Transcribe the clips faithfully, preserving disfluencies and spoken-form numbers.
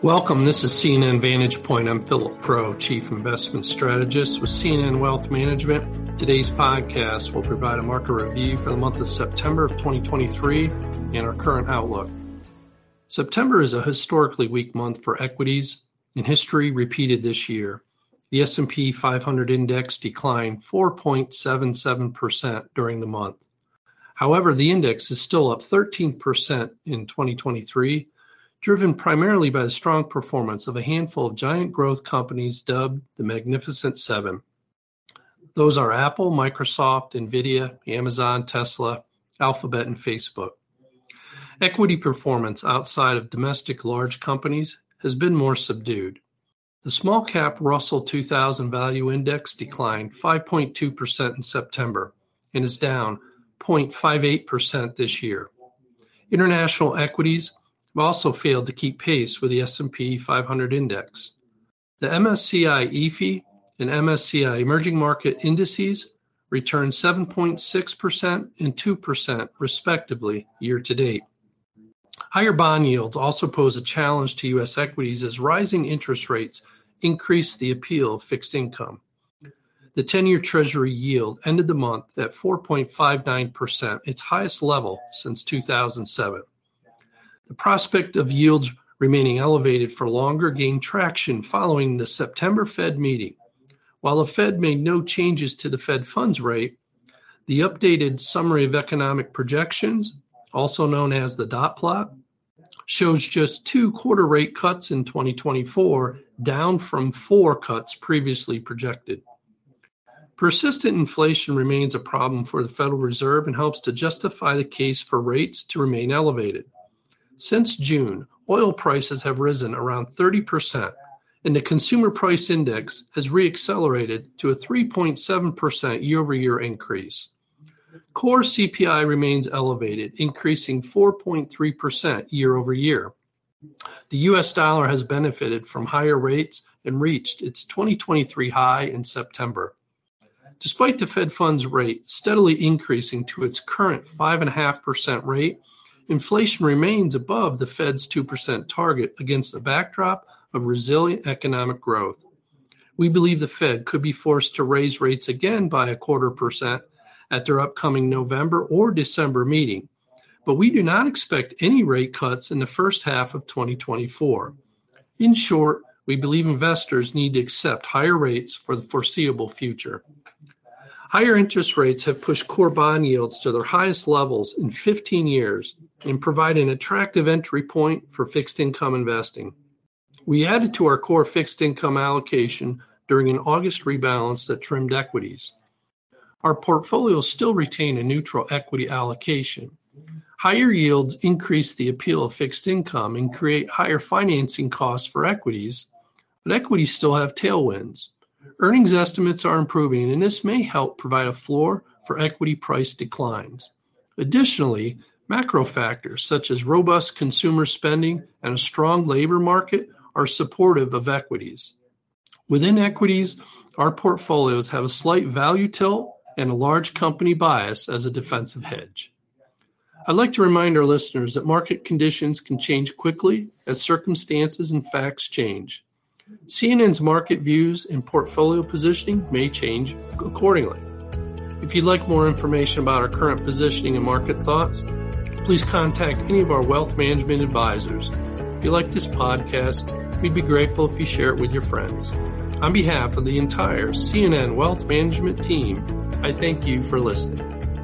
Welcome. This is C N N Vantage Point. I'm Philip Crow, Chief Investment Strategist with C N N Wealth Management. Today's podcast will provide a market review for the month of September of twenty twenty-three and our current outlook. September is a historically weak month for equities, and history repeated this year. The S and P five hundred index declined four point seven seven percent during the month. However, the index is still up thirteen percent in twenty twenty-three, driven primarily by the strong performance of a handful of giant growth companies dubbed the Magnificent Seven. Those are Apple, Microsoft, Nvidia, Amazon, Tesla, Alphabet, and Facebook. Equity performance outside of domestic large companies has been more subdued. The small cap Russell two thousand Value Index declined five point two percent in September and is down zero point five eight percent this year. International equities have also failed to keep pace with the S and P five hundred index. The M S C I E F I and M S C I Emerging Market Indices returned seven point six percent and two percent respectively year to date. Higher bond yields also pose a challenge to U S equities as rising interest rates increase the appeal of fixed income. The ten-year Treasury yield ended the month at four point five nine percent, its highest level since two thousand seven. The prospect of yields remaining elevated for longer gained traction following the September Fed meeting. While the Fed made no changes to the Fed funds rate, the updated Summary of Economic Projections, also known as the dot plot, shows just two quarter rate cuts in twenty twenty-four, down from four cuts previously projected. Persistent inflation remains a problem for the Federal Reserve and helps to justify the case for rates to remain elevated. Since June, oil prices have risen around thirty percent, and the Consumer Price Index has reaccelerated to a three point seven percent year-over-year increase. Core C P I remains elevated, increasing four point three percent year-over-year. The U S dollar has benefited from higher rates and reached its twenty twenty-three high in September. Despite the Fed funds rate steadily increasing to its current five point five percent rate, inflation remains above the Fed's two percent target against a backdrop of resilient economic growth. We believe the Fed could be forced to raise rates again by a quarter percent at their upcoming November or December meeting, but we do not expect any rate cuts in the first half of twenty twenty-four. In short, we believe investors need to accept higher rates for the foreseeable future. Higher interest rates have pushed core bond yields to their highest levels in fifteen years and provide an attractive entry point for fixed income investing. We added to our core fixed income allocation during an August rebalance that trimmed equities. Our portfolios still retain a neutral equity allocation. Higher yields increase the appeal of fixed income and create higher financing costs for equities, but equities still have tailwinds. Earnings estimates are improving, and this may help provide a floor for equity price declines. Additionally, macro factors such as robust consumer spending and a strong labor market are supportive of equities. Within equities, our portfolios have a slight value tilt and a large company bias as a defensive hedge. I'd like to remind our listeners that market conditions can change quickly as circumstances and facts change. C N N's market views and portfolio positioning may change accordingly. If you'd like more information about our current positioning and market thoughts, please contact any of our wealth management advisors. If you like this podcast, we'd be grateful if you share it with your friends. On behalf of the entire C N N Wealth Management team, I thank you for listening.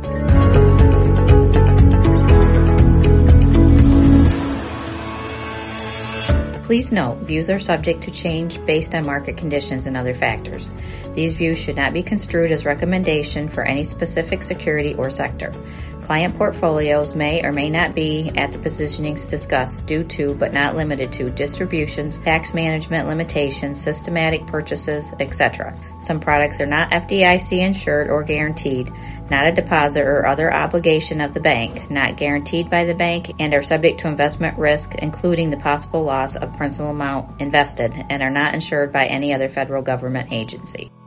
Please note, views are subject to change based on market conditions and other factors. These views should not be construed as recommendation for any specific security or sector. Client portfolios may or may not be at the positionings discussed due to, but not limited to, distributions, tax management limitations, systematic purchases, et cetera. Some products are not F D I C insured or guaranteed, not a deposit or other obligation of the bank, not guaranteed by the bank, and are subject to investment risk, including the possible loss of principal amount invested, and are not insured by any other federal government agency.